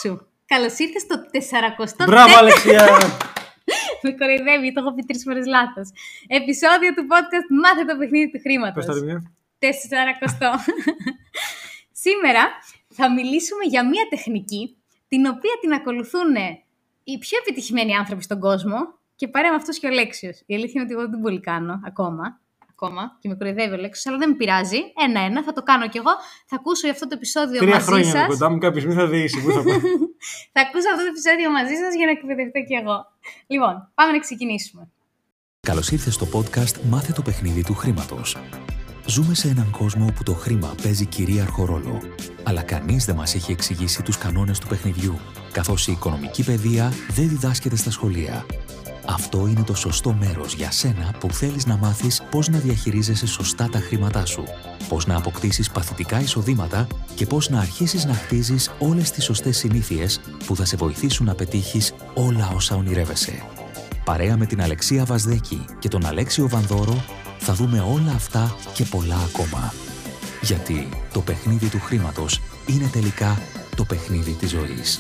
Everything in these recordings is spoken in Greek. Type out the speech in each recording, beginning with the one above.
σου! Καλώς ήρθες στο 40ο. Μπράβο, Αλεξία! Με κοροϊδεύει, το έχω πει 3 φορές λάθος. Επεισόδιο του podcast Μάθε το παιχνίδι του χρήματος. Πες το μία. 40ο. Σήμερα θα μιλήσουμε για μία τεχνική την οποία την ακολουθούν οι πιο επιτυχημένοι άνθρωποι στον κόσμο και παρέα με αυτός και ο Λέξιος. Η αλήθεια είναι ότι εγώ δεν την πολύ κάνω ακόμα και με κοροϊδεύει ο Λέξιος, αλλά δεν με πειράζει. Ένα-ένα, θα το κάνω κι εγώ. Θα ακούσω αυτό το επεισόδιο 3 μαζί χρόνια σας. κοντά μου, κάποιος μη θα δεήσει. Πού θα πάω. Θα ακούσω αυτό το επεισόδιο μαζί σας για να εκπαιδευτώ κι εγώ. Λοιπόν, πάμε να ξεκινήσουμε. Καλώς ήρθες στο podcast «Μάθε το παιχνίδι του χρήματος». Ζούμε σε έναν κόσμο όπου το χρήμα παίζει κυρίαρχο ρόλο. Αλλά κανείς δεν μας έχει εξηγήσει τους κανόνες του παιχνιδιού, καθώς η οικονομική παιδεία δεν διδάσκεται στα σχολεία. Αυτό είναι το σωστό μέρος για σένα που θέλεις να μάθεις πώς να διαχειρίζεσαι σωστά τα χρήματά σου, πώς να αποκτήσεις παθητικά εισοδήματα και πώς να αρχίσεις να χτίζεις όλες τις σωστές συνήθειες που θα σε βοηθήσουν να πετύχεις όλα όσα ονειρεύεσαι. Παρέα με την Αλεξία Βασδέκη και τον Αλέξιο Βανδόρο θα δούμε όλα αυτά και πολλά ακόμα. Γιατί το παιχνίδι του χρήματος είναι τελικά το παιχνίδι της ζωής.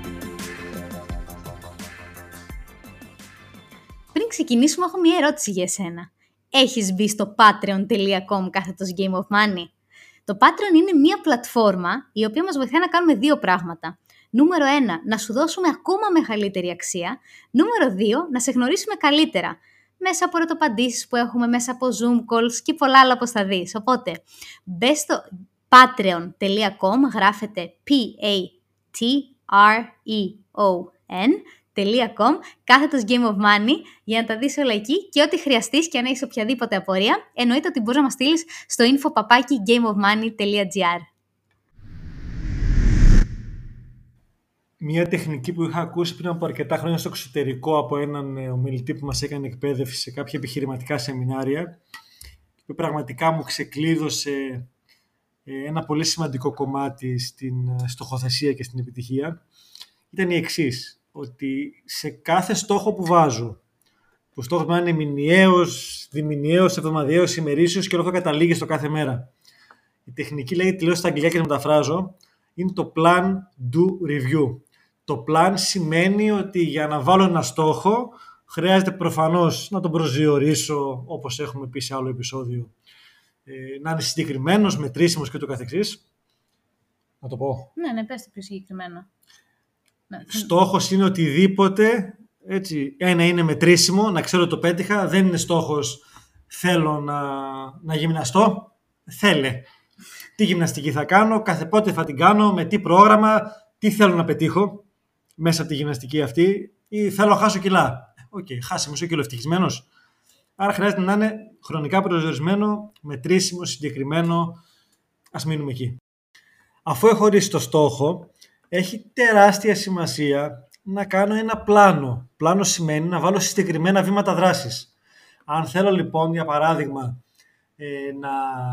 Πριν ξεκινήσουμε, έχω μία ερώτηση για εσένα. Έχεις μπει στο patreon.com / Game of Money? Το Patreon είναι μία πλατφόρμα η οποία μας βοηθάει να κάνουμε 2 πράγματα. Νούμερο 1, να σου δώσουμε ακόμα μεγαλύτερη αξία. Νούμερο 2, να σε γνωρίσουμε καλύτερα. Μέσα από ερωταπαντήσεις που έχουμε, μέσα από Zoom calls και πολλά άλλα όπως θα δεις. Οπότε, μπες στο patreon.com, γράφεται patreon.com / Game of Money για να τα δεις όλα εκεί και ό,τι χρειαστείς και αν έχεις οποιαδήποτε απορία, εννοείται ότι μπορείς να μας στείλεις στο info@gameofmoney.gr. Μια τεχνική που είχα ακούσει πριν από αρκετά χρόνια στο εξωτερικό από έναν ομιλητή που μας έκανε εκπαίδευση σε κάποια επιχειρηματικά σεμινάρια, που πραγματικά μου ξεκλείδωσε ένα πολύ σημαντικό κομμάτι στην στοχοθεσία και στην επιτυχία, ήταν η εξής, ότι σε κάθε στόχο που βάζω, που στόχος μου είναι μηνιαίος, διμηνιαίος, εβδομαδιαίος, ημερήσιος και όλο αυτό καταλήγει στο κάθε μέρα. Η τεχνική λέγεται, λέω στα αγγλικά και το μεταφράζω, είναι το plan, do, review. Το plan σημαίνει ότι για να βάλω ένα στόχο χρειάζεται προφανώς να τον προσδιορίσω, όπως έχουμε πει σε άλλο επεισόδιο, να είναι συγκεκριμένος, μετρήσιμος και το καθεξής. Να το πω. Ναι, πες το πιο συγκεκριμένο. Στόχος είναι οτιδήποτε, έτσι, ένα είναι μετρήσιμο, να ξέρω ότι το πέτυχα, δεν είναι στόχος θέλω να γυμναστώ, θέλε. Τι γυμναστική θα κάνω, κάθε πότε θα την κάνω, με τι πρόγραμμα, τι θέλω να πετύχω μέσα από τη γυμναστική αυτή ή θέλω να χάσω κιλά. Οκ, χάσε μισό κιλό, ευτυχισμένος. Άρα χρειάζεται να είναι χρονικά προσδιορισμένο, μετρήσιμο, συγκεκριμένο. Ας μείνουμε εκεί. Αφού έχω ορίσει το στόχο, έχει τεράστια σημασία να κάνω ένα πλάνο. Πλάνο σημαίνει να βάλω συγκεκριμένα βήματα δράσης. Αν θέλω λοιπόν, για παράδειγμα, να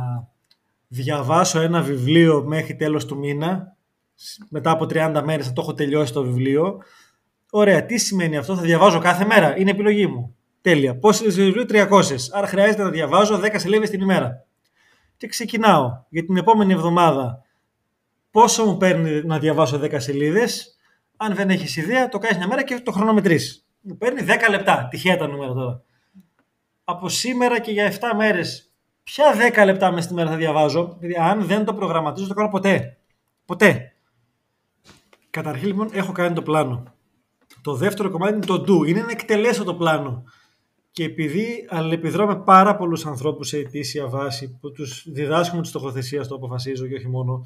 διαβάσω ένα βιβλίο μέχρι τέλος του μήνα, μετά από 30 μέρες θα το έχω τελειώσει το βιβλίο. Ωραία, τι σημαίνει αυτό? Θα διαβάζω κάθε μέρα, είναι επιλογή μου. Τέλεια. Πόσες σελίδες βιβλίου? 300. Άρα χρειάζεται να διαβάζω 10 σελίδες την ημέρα. Και ξεκινάω για την επόμενη εβδομάδα. Πόσο μου παίρνει να διαβάσω 10 σελίδες? Αν δεν έχεις ιδέα, το κάνεις μια μέρα και το χρονομετρείς. Μου παίρνει 10 λεπτά. Τυχαία τα νούμερα τώρα. Από σήμερα και για 7 μέρες, ποια 10 λεπτά μέσα στη μέρα θα διαβάζω? Δηλαδή, αν δεν το προγραμματίζω, το κάνω ποτέ. Ποτέ. Καταρχήν, λοιπόν, έχω κάνει το πλάνο. Το δεύτερο κομμάτι είναι το do. Είναι να εκτελέσω το πλάνο. Και επειδή αλληλεπιδρώ με πάρα πολλούς ανθρώπους σε ετήσια βάση, που τους διδάσκουμε τη στοχοθεσία, το αποφασίζω και όχι μόνο,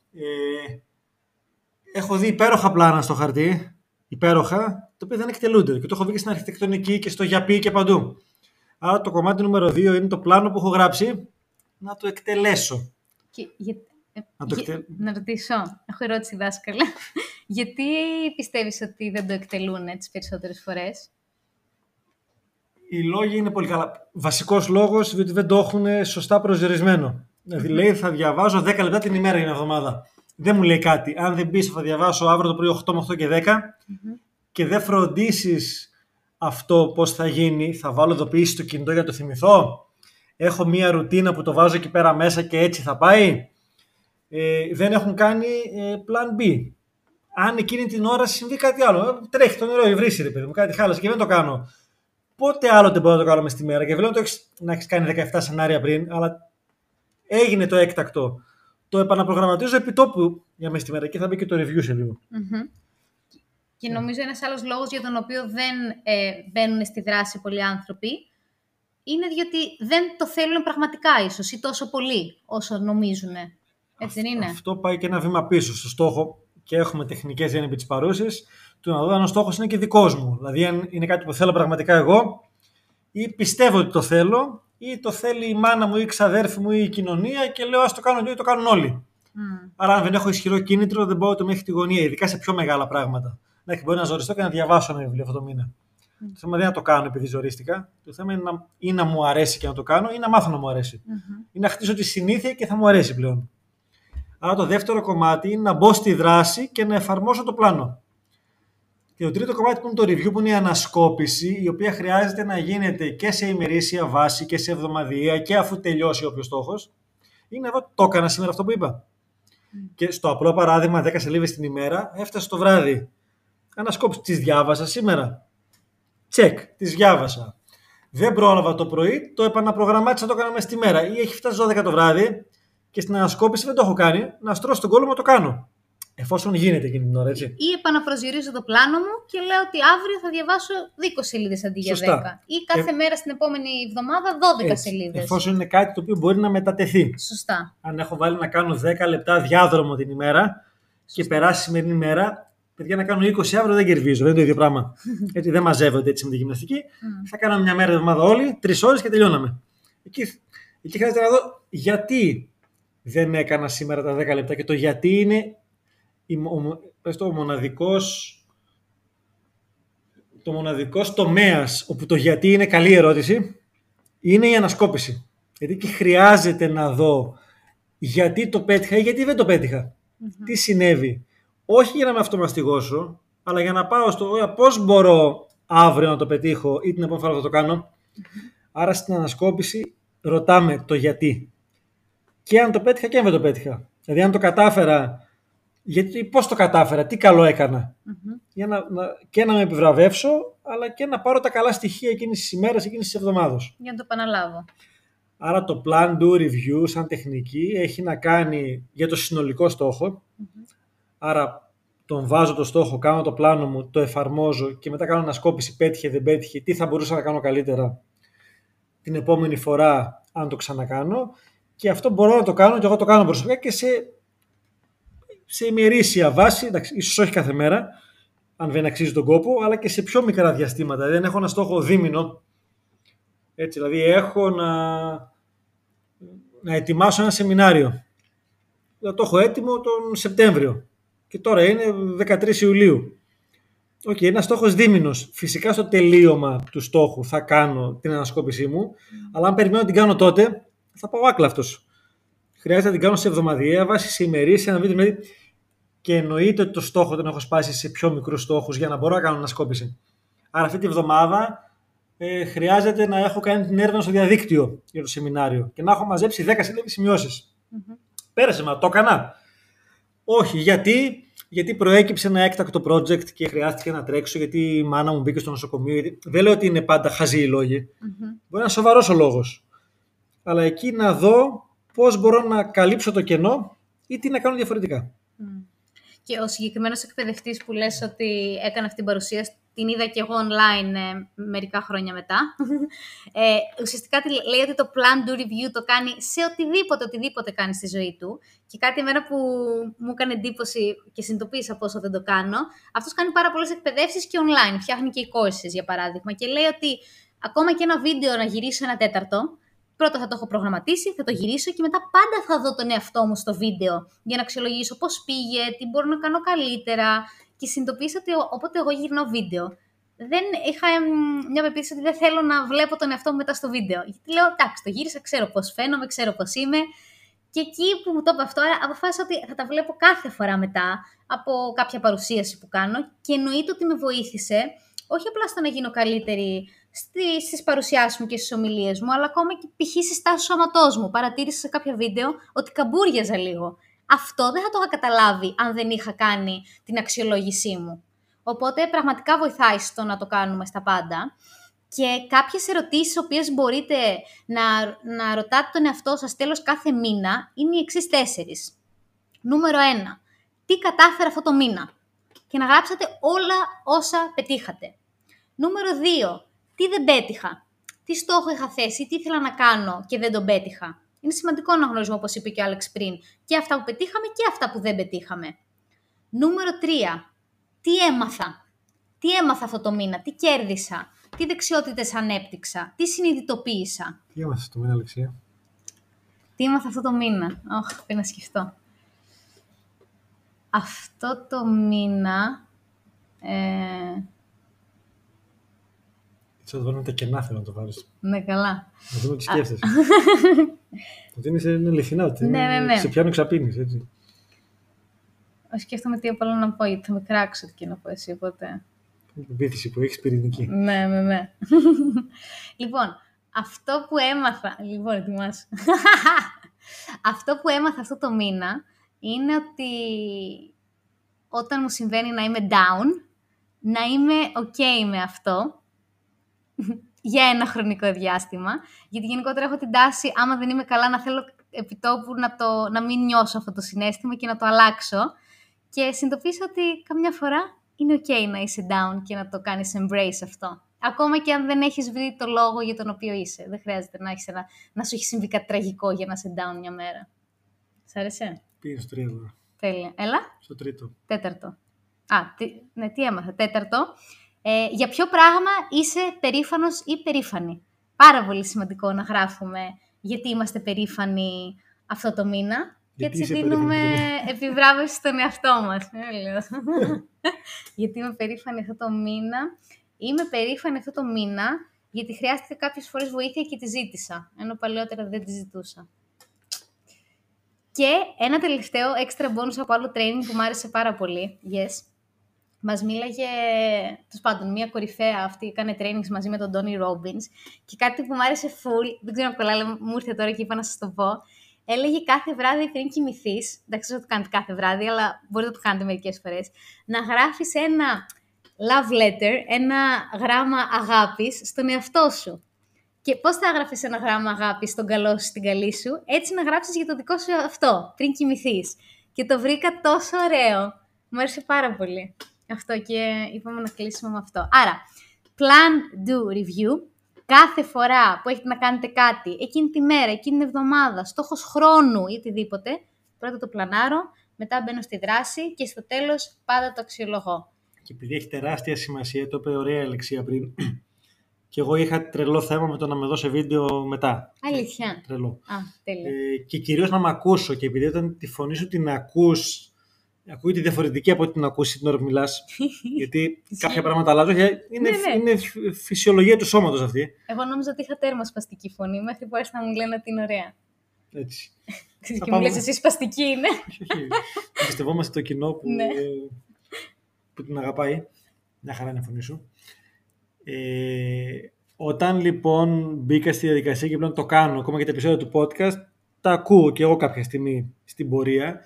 έχω δει υπέροχα πλάνα στο χαρτί, υπέροχα, τα οποία δεν εκτελούνται. Και το έχω δει και στην αρχιτεκτονική και στο γιαπί και παντού. Άρα το κομμάτι νούμερο 2 είναι το πλάνο που έχω γράψει, να το εκτελέσω. Να ρωτήσω, έχω ερώτηση δάσκαλα. Γιατί πιστεύεις ότι δεν το εκτελούν τις περισσότερες φορές? Οι λόγοι είναι πολύ καλά. Βασικός λόγος είναι ότι δεν το έχουν σωστά προσδιορισμένο. Δηλαδή λέει θα διαβάζω 10 λεπτά την ημέρα για μια εβδομάδα. Δεν μου λέει κάτι. Αν δεν πεις θα διαβάσω αύριο το πρωί 8 με 8 και 10 και δεν φροντίσεις αυτό πώς θα γίνει, θα βάλω ειδοποίηση στο κινητό για να το θυμηθώ. Έχω μία ρουτίνα που το βάζω εκεί πέρα μέσα και έτσι θα πάει. Δεν έχουν κάνει plan B. αν εκείνη την ώρα συμβεί κάτι άλλο. Τρέχει το νερό, υβρίσει ρε παιδί μου, κάτι χάλασε και δεν το κάνω. Πότε άλλοτε μπορώ να το κάνω μες στη μέρα. Και βλέπω να έχεις κάνει 17 σενάρια πριν, αλλά έγινε το έκτακτο. Το επαναπρογραμματίζω επί τόπου για μες στη μέρα και θα μπει και το review σε λίγο. Mm-hmm. Και νομίζω ένας άλλος λόγος για τον οποίο δεν μπαίνουν στη δράση πολλοί άνθρωποι είναι διότι δεν το θέλουν πραγματικά ίσως ή τόσο πολύ όσο νομίζουν. Έτσι δεν είναι? Αυτό πάει και ένα βήμα πίσω στο στόχο και έχουμε τεχνικές για επί της παρούσης του να δω αν ο στόχος είναι και δικός μου. Δηλαδή αν είναι κάτι που θέλω πραγματικά εγώ ή πιστεύω ότι το θέλω ή το θέλει η μάνα μου ή η ξαδέρφη μου ή η κοινωνία και λέω ας το κάνουν όλοι ή το κάνουν όλοι. Άρα αν δεν έχω ισχυρό κίνητρο δεν μπορώ να το μέχρι τη γωνία, ειδικά σε πιο μεγάλα πράγματα. Μπορεί να ζοριστώ και να διαβάσω ένα βιβλίο αυτό το μήνα. Το θέμα δεν είναι να το κάνω επειδή ζορίστηκα. Το θέμα είναι ή να μου αρέσει και να το κάνω ή να μάθω να μου αρέσει. Ή να χτίσω τη συνήθεια και θα μου αρέσει πλέον. Άρα το δεύτερο κομμάτι είναι να μπω στη δράση και να εφαρμόσω το πλάνο. Και το τρίτο κομμάτι που είναι το review, που είναι η ανασκόπηση, η οποία χρειάζεται να γίνεται και σε ημερήσια βάση και σε εβδομαδιαία και αφού τελειώσει όποιος στόχος. Είναι εδώ, το έκανα σήμερα αυτό που είπα. Και στο απλό παράδειγμα, 10 σελίδες την ημέρα, έφτασε το βράδυ. Ανασκόπηση, τις διάβασα σήμερα. Τσεκ, τις διάβασα. Δεν πρόλαβα το πρωί, το επαναπρογραμμάτισα, το έκανα μέσα στη μέρα. Ή έχει φτάσει 12 το βράδυ και στην ανασκόπηση δεν το έχω κάνει. Να στρώσω τον κόλλο μου, το κάνω. Εφόσον γίνεται εκείνη την ώρα, έτσι. Ή επαναπροσδιορίζω το πλάνο μου και λέω ότι αύριο θα διαβάσω 20 σελίδες αντί για 10. Ή κάθε μέρα στην επόμενη εβδομάδα 12 σελίδες. Εφόσον είναι κάτι το οποίο μπορεί να μετατεθεί. Σωστά. Αν έχω βάλει να κάνω 10 λεπτά διάδρομο την ημέρα και περάσει η σημερινή ημέρα, παιδιά, να κάνω 20 αύριο δεν κερδίζω. Δεν είναι το ίδιο πράγμα. Έτσι δεν μαζεύονται έτσι με τη γυμναστική. Θα κάναμε μια μέρα εβδομάδα όλοι, 3 ώρες και τελειώναμε. Εκεί χρειάζεται να δω γιατί δεν έκανα σήμερα τα 10 λεπτά και το γιατί είναι ο μοναδικός τομέας όπου το γιατί είναι καλή ερώτηση είναι η ανασκόπηση. Γιατί και χρειάζεται να δω γιατί το πέτυχα ή γιατί δεν το πέτυχα. Τι συνέβη. Όχι για να με αυτομαστιγώσω, αλλά για να πάω στο πώς μπορώ αύριο να το πετύχω ή την επόμενη φορά θα το κάνω. Άρα στην ανασκόπηση ρωτάμε το γιατί. Και αν το πέτυχα και αν δεν το πέτυχα. Δηλαδή αν το κατάφερα, γιατί πώς το κατάφερα, τι καλό έκανα. Για και να με επιβραβεύσω, αλλά και να πάρω τα καλά στοιχεία εκείνης της ημέρας, εκείνης της εβδομάδος. Για να το επαναλάβω. Άρα το plan, do, review σαν τεχνική έχει να κάνει για το συνολικό στόχο. Άρα τον βάζω το στόχο, κάνω το πλάνο μου, το εφαρμόζω και μετά κάνω ανασκόπηση, πέτυχε, δεν πέτυχε, τι θα μπορούσα να κάνω καλύτερα την επόμενη φορά αν το ξανακάνω. Και αυτό μπορώ να το κάνω και εγώ το κάνω προσωπικά και σε ημερήσια βάση, εντάξει, ίσως όχι κάθε μέρα, αν δεν αξίζει τον κόπο, αλλά και σε πιο μικρά διαστήματα. Δεν έχω ένα στόχο δίμηνο. Έτσι, δηλαδή έχω να ετοιμάσω ένα σεμινάριο. Το έχω έτοιμο τον Σεπτέμβριο και τώρα είναι 13 Ιουλίου. Okay, ένα στόχος δίμηνος. Φυσικά στο τελείωμα του στόχου θα κάνω την ανασκόπησή μου, αλλά αν περιμένω να την κάνω τότε, θα πάω άκλαυτος. Χρειάζεται να την κάνω σε εβδομαδιαία βάση, σε ημερήσια, να βρείτε. Και εννοείται ότι το στόχο τον έχω σπάσει σε πιο μικρούς στόχους για να μπορώ να κάνω ανασκόπηση. Άρα αυτή τη βδομάδα χρειάζεται να έχω κάνει την έρευνα στο διαδίκτυο για το σεμινάριο και να έχω μαζέψει 10 σελίδες σημειώσεις. Πέρασε, μα το έκανα. Όχι, γιατί προέκυψε ένα έκτακτο project και χρειάστηκε να τρέξω, γιατί η μάνα μου μπήκε στο νοσοκομείο. Δεν λέω ότι είναι πάντα χαζοί οι λόγοι. Μπορεί να είναι σοβαρός ο λόγος. Αλλά εκεί να δω πώς μπορώ να καλύψω το κενό ή τι να κάνω διαφορετικά. Και ο συγκεκριμένος εκπαιδευτής που λες ότι έκανε αυτή την παρουσίαση, την είδα και εγώ online μερικά χρόνια μετά. Ουσιαστικά λέει ότι το plan do review το κάνει σε οτιδήποτε κάνει στη ζωή του. Και κάτι εμένα που μου έκανε εντύπωση και συνειδητοποίησα πόσο δεν το κάνω, αυτός κάνει πάρα πολλές εκπαιδεύσεις και online. Φτιάχνει και courses για παράδειγμα. Και λέει ότι ακόμα και ένα βίντεο να γυρίσω 1/4, πρώτα θα το έχω προγραμματίσει, θα το γυρίσω και μετά πάντα θα δω τον εαυτό μου στο βίντεο για να αξιολογήσω πώς πήγε, τι μπορώ να κάνω καλύτερα. Και συνειδητοποίησα ότι όποτε εγώ γυρνώ βίντεο, δεν είχα μια πεποίθηση ότι δεν θέλω να βλέπω τον εαυτό μου μετά στο βίντεο. Γιατί λέω, εντάξει, το γύρισα, ξέρω πώς φαίνομαι, ξέρω πώς είμαι. Και εκεί που μου το είπε αυτό, αποφάσισα ότι θα τα βλέπω κάθε φορά μετά από κάποια παρουσίαση που κάνω και εννοείται ότι με βοήθησε, όχι απλά στο να γίνω καλύτερη στις παρουσιάσεις μου και στις ομιλίες μου, αλλά ακόμα και π.χ. στις τάσεις σώματός μου. Παρατήρησα σε κάποια βίντεο ότι καμπούριαζα λίγο. Αυτό δεν θα το είχα καταλάβει αν δεν είχα κάνει την αξιολόγησή μου. Οπότε πραγματικά βοηθάει στο να το κάνουμε στα πάντα. Και κάποιες ερωτήσεις, οποίες μπορείτε να ρωτάτε τον εαυτό σας τέλος κάθε μήνα, είναι οι εξής 4. Νούμερο 1. Τι κατάφερα αυτό το μήνα? Και να γράψετε όλα όσα πετύχατε. Νούμερο 2. Τι δεν πέτυχα? Τι στόχο είχα θέσει, τι ήθελα να κάνω και δεν τον πέτυχα? Είναι σημαντικό να γνωρίζουμε, όπως είπε και ο Άλεξ πριν, και αυτά που πετύχαμε και αυτά που δεν πετύχαμε. Νούμερο 3. Τι έμαθα? Τι έμαθα αυτό το μήνα? Τι κέρδισα? Τι δεξιότητες ανέπτυξα? Τι συνειδητοποίησα? Τι έμαθα αυτό το μήνα, Αλεξία? Τι έμαθα αυτό το μήνα? Πρέπει να σκεφτώ. Αυτό το μήνα... Έτσι θα το βάλουμε τα κενά, θέλω να το βάλεις. Ναι, καλά. Να δούμε τι σκέφτεσαι. Ότι είναι αληθινά, ότι ναι. σε πιάνω εξαπίνεις, έτσι. Σκέφτομαι τι απλά να πω, γιατί θα με κράξω και να πω εσύ, οπότε... Την πεποίθηση που έχεις πυρηνική. Ναι. Λοιπόν, αυτό που έμαθα... Λοιπόν, ετοιμάσου. Αυτό που έμαθα αυτό το μήνα είναι ότι όταν μου συμβαίνει να είμαι down, να είμαι ok με αυτό για ένα χρονικό διάστημα. Γιατί γενικότερα έχω την τάση, άμα δεν είμαι καλά, να θέλω επιτόπου να μην νιώσω αυτό το συναίσθημα και να το αλλάξω. Και συνειδητοποίησα ότι καμιά φορά είναι ok να είσαι down και να το κάνεις embrace αυτό. Ακόμα και αν δεν έχεις βρει το λόγο για τον οποίο είσαι. Δεν χρειάζεται να σου έχει συμβεί κάτι τραγικό για να είσαι down μια μέρα. Σ' άρεσε? Πήγαινε στο 3 τώρα. Τέλεια. Έλα. Στο 3. Τέταρτο. Τι έμαθα. 4. Για ποιο πράγμα είσαι περήφανος ή περήφανη? Πάρα πολύ σημαντικό να γράφουμε γιατί είμαστε περήφανοι αυτό το μήνα. Και έτσι δίνουμε επιβράβευση στον εαυτό μας. Γιατί είμαι περήφανη αυτό το μήνα. Είμαι περήφανη αυτό το μήνα γιατί χρειάστηκε κάποιες φορές βοήθεια και τη ζήτησα. Ενώ παλαιότερα δεν τη ζητούσα. Και ένα τελευταίο extra bonus από άλλο training που μου άρεσε πάρα πολύ. Yes. Μας μίλαγε, τέλος πάντων, μία κορυφαία αυτή, έκανε trainings μαζί με τον Tony Robbins και κάτι που μου άρεσε full, δεν ξέρω πολλά, αλλά μου ήρθε τώρα και είπα να σας το πω. Έλεγε κάθε βράδυ πριν κοιμηθείς, εντάξει δεν το κάνετε κάθε βράδυ, αλλά μπορείτε να το κάνετε μερικές φορές, να γράφεις ένα love letter, ένα γράμμα αγάπης στον εαυτό σου. Και πώς θα έγραφες ένα γράμμα αγάπης στον καλό σου, στην καλή σου, έτσι να γράψεις για το δικό σου αυτό, πριν κοιμηθείς. Και το βρήκα τόσο ωραίο. Μου άρεσε πάρα πολύ αυτό και είπαμε να κλείσουμε με αυτό. Άρα, plan, do, review. Κάθε φορά που έχετε να κάνετε κάτι, εκείνη τη μέρα, εκείνη την εβδομάδα, στόχος χρόνου ή οτιδήποτε, πρώτα το πλανάρω, μετά μπαίνω στη δράση και στο τέλος πάντα το αξιολογώ. Και επειδή έχει τεράστια σημασία, το είπε ωραία η Αλεξία πριν, και εγώ είχα τρελό θέμα με το να με δώσει βίντεο μετά. Αλήθεια. Τρελό. Τέλεια. Και κυρίως να με ακούσω, και επειδή όταν τη φωνή σου την ακούς, ακούγεται διαφορετική από την ακούσει την ώρα που μιλάς. Γιατί κάποια πράγματα αλλάζουν. Είναι φυσιολογία του σώματος αυτή. Εγώ νόμιζα ότι είχα τέρμα σπαστική φωνή, μέχρι που άρχισαν να μου λένε ότι είναι ωραία. Έτσι. Και μου λες εσύ σπαστική είναι. Όχι. Εμπιστευόμαστε το κοινό που την αγαπάει. Μια χαρά είναι η φωνή σου. Όταν λοιπόν μπήκα στη διαδικασία και πλέον το κάνω, ακόμα και τα επεισόδια του podcast, τα ακούω και εγώ κάποια στιγμή στην πορεία.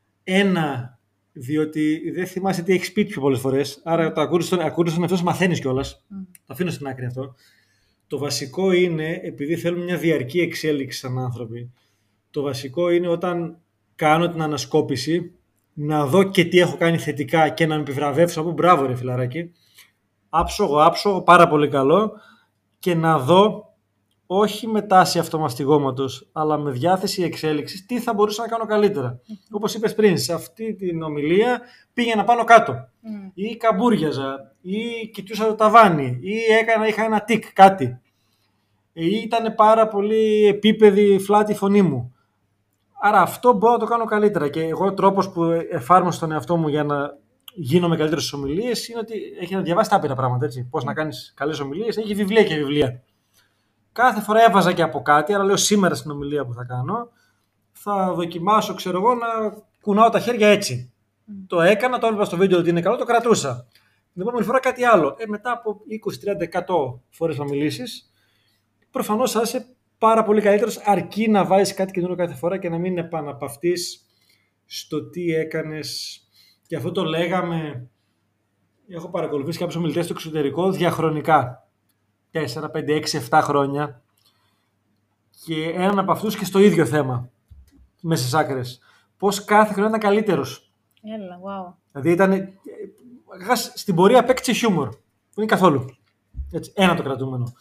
Διότι δεν θυμάσαι τι έχεις πει πιο πολλές φορές. Άρα το ακούγοντας τον εαυτό μαθαίνεις κιόλας. Το αφήνω στην άκρη αυτό. Το βασικό είναι, επειδή θέλουμε μια διαρκή εξέλιξη σαν άνθρωποι, το βασικό είναι όταν κάνω την ανασκόπηση να δω και τι έχω κάνει θετικά και να με επιβραβεύσω από μπράβο ρε φιλαράκι. Άψογο, πάρα πολύ καλό, και να δω όχι με τάση αυτομαστιγώματος, αλλά με διάθεση εξέλιξης, τι θα μπορούσα να κάνω καλύτερα. Όπως είπες πριν, σε αυτή την ομιλία πήγαινα πάνω κάτω. Ή καμπούριαζα, ή κοιτούσα το ταβάνι, ή είχα ένα τικ κάτι. Ή ήταν πάρα πολύ επίπεδη, φλάτη η φωνή μου. Άρα αυτό μπορώ να το κάνω καλύτερα. Και εγώ ο τρόπος που εφάρμοσα τον εαυτό μου για να γίνομαι καλύτερος στις ομιλίες είναι ότι έχει να διαβάσει τα άπειρα πράγματα. Έτσι. Πώς να κάνεις καλές ομιλίες, έχει βιβλία και βιβλία. Κάθε φορά έβαζα και από κάτι, αλλά λέω σήμερα στην ομιλία που θα κάνω, θα δοκιμάσω, ξέρω εγώ, να κουνάω τα χέρια έτσι. Το έκανα, το έβλεπα στο βίντεο ότι είναι καλό, το κρατούσα. Την επόμενη φορά κάτι άλλο. Μετά από 20, 30, 100 φορές να μιλήσεις, προφανώς θα είσαι πάρα πολύ καλύτερος, αρκεί να βάζεις κάτι καινούριο κάθε φορά και να μην επαναπαυτείς στο τι έκανες. Και αυτό το λέγαμε, έχω παρακολουθήσει κάποιους ομιλητές στο εξωτερικό διαχρονικά. 4, 5, 6, 7 χρόνια. Και έναν από αυτούς και στο ίδιο θέμα, μέσα στις άκρες. Πώς κάθε χρόνο ήταν καλύτερος. Έλα, wow. Δηλαδή ήταν στην πορεία απέκτησε χιούμορ. Που είναι καθόλου. Έτσι, ένα το κρατούμενο.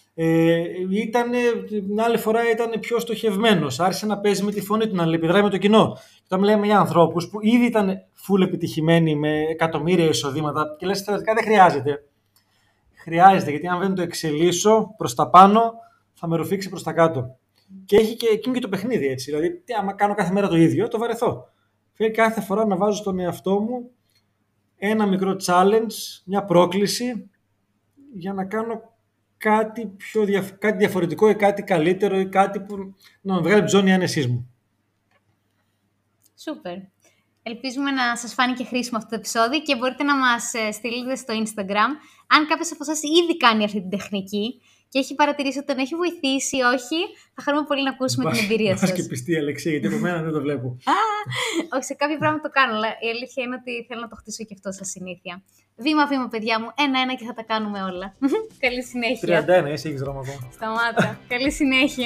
Την άλλη φορά ήταν πιο στοχευμένος. Άρχισε να παίζει με τη φωνή του, να αλληλεπιδράει με το κοινό. Και όταν μιλάμε για ανθρώπους που ήδη ήταν full επιτυχημένοι με εκατομμύρια εισοδήματα, και λες θεωρητικά δεν χρειάζεται. Χρειάζεται, γιατί αν δεν το εξελίσσω προς τα πάνω, θα με ρουφήξει προς τα κάτω. Και έχει και εκείνο και το παιχνίδι έτσι. Δηλαδή, άμα κάνω κάθε μέρα το ίδιο, το βαρεθώ. Θέλει κάθε φορά να βάζω στον εαυτό μου ένα μικρό challenge, μια πρόκληση για να κάνω κάτι διαφορετικό ή κάτι καλύτερο ή κάτι που να με βγάλει από τη ζώνη άνεσής μου. Σούπερ. Ελπίζουμε να σας φάνηκε χρήσιμο αυτό το επεισόδιο και μπορείτε να μας στείλετε στο Instagram αν κάποιος από εσάς ήδη κάνει αυτή την τεχνική και έχει παρατηρήσει ότι τον έχει βοηθήσει ή όχι. Θα χαρούμε πολύ να ακούσουμε την εμπειρία σας. Και πιστή, Αλεξή, γιατί από μένα δεν το βλέπω. Όχι, σε κάποια πράγματα το κάνω, αλλά η αλήθεια είναι ότι θέλω να το χτίσω και αυτό σαν συνήθεια. Βήμα-βήμα, παιδιά μου, ένα-ένα και θα τα κάνουμε όλα. Καλή συνέχεια. 31, εσύ έχεις δρόμο ακόμα. Σταμάτα. Καλή συνέχεια.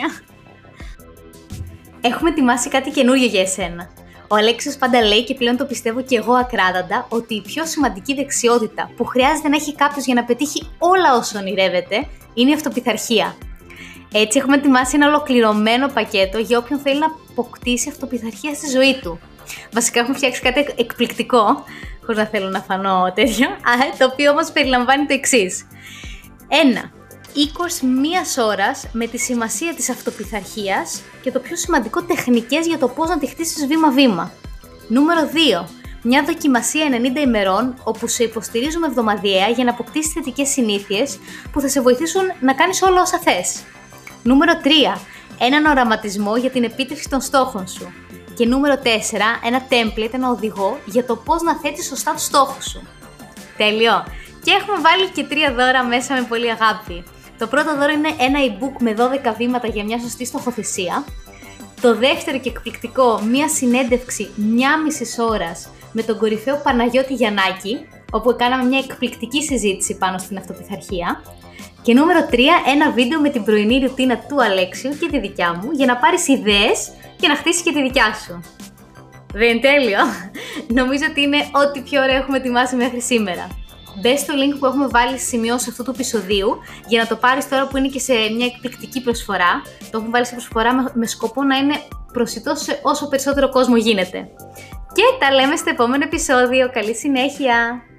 Έχουμε ετοιμάσει κάτι καινούριο για εσένα. Ο Αλέξης πάντα λέει, και πλέον το πιστεύω και εγώ ακράδαντα, ότι η πιο σημαντική δεξιότητα που χρειάζεται να έχει κάποιος για να πετύχει όλα όσα ονειρεύεται είναι η αυτοπειθαρχία. Έτσι, έχουμε ετοιμάσει ένα ολοκληρωμένο πακέτο για όποιον θέλει να αποκτήσει αυτοπειθαρχία στη ζωή του. Βασικά, έχουμε φτιάξει κάτι εκπληκτικό, χωρίς να θέλω να φανώ τέτοιο, το οποίο όμως περιλαμβάνει το εξής. 1. E-course μίας ώρας με τη σημασία της αυτοπειθαρχίας και το πιο σημαντικό, τεχνικές για το πώς να τη χτίσεις βήμα-βήμα. Νούμερο 2. Μια δοκιμασία 90 ημερών όπου σε υποστηρίζουμε εβδομαδιαία για να αποκτήσεις θετικές συνήθειες που θα σε βοηθήσουν να κάνεις όλα όσα θες. Νούμερο 3. Έναν οραματισμό για την επίτευξη των στόχων σου. Και νούμερο 4. Ένα template, ένα οδηγό για το πώς να θέτεις σωστά τους στόχους σου. Τέλειο! Και έχουμε βάλει και 3 δώρα μέσα με πολύ αγάπη. Το πρώτο δώρο είναι ένα e-book με 12 βήματα για μια σωστή στοχοθεσία. Το δεύτερο και εκπληκτικό, μια συνέντευξη 1,5 ώρας με τον κορυφαίο Παναγιώτη Γιαννάκη, όπου κάναμε μια εκπληκτική συζήτηση πάνω στην αυτοπειθαρχία. Και νούμερο 3, ένα βίντεο με την πρωινή ρουτίνα του Αλέξιου και τη δικιά μου, για να πάρεις ιδέες και να χτίσεις και τη δικιά σου. Δεν είναι τέλειο? Νομίζω ότι είναι ό,τι πιο ωραίο έχουμε ετοιμάσει μέχρι σήμερα. Μπες στο link που έχουμε βάλει στις σημειώσεις αυτού του επεισοδίου για να το πάρεις τώρα που είναι και σε μια εκπληκτική προσφορά. Το έχουμε βάλει σε προσφορά με σκοπό να είναι προσιτό σε όσο περισσότερο κόσμο γίνεται. Και τα λέμε στο επόμενο επεισόδιο. Καλή συνέχεια!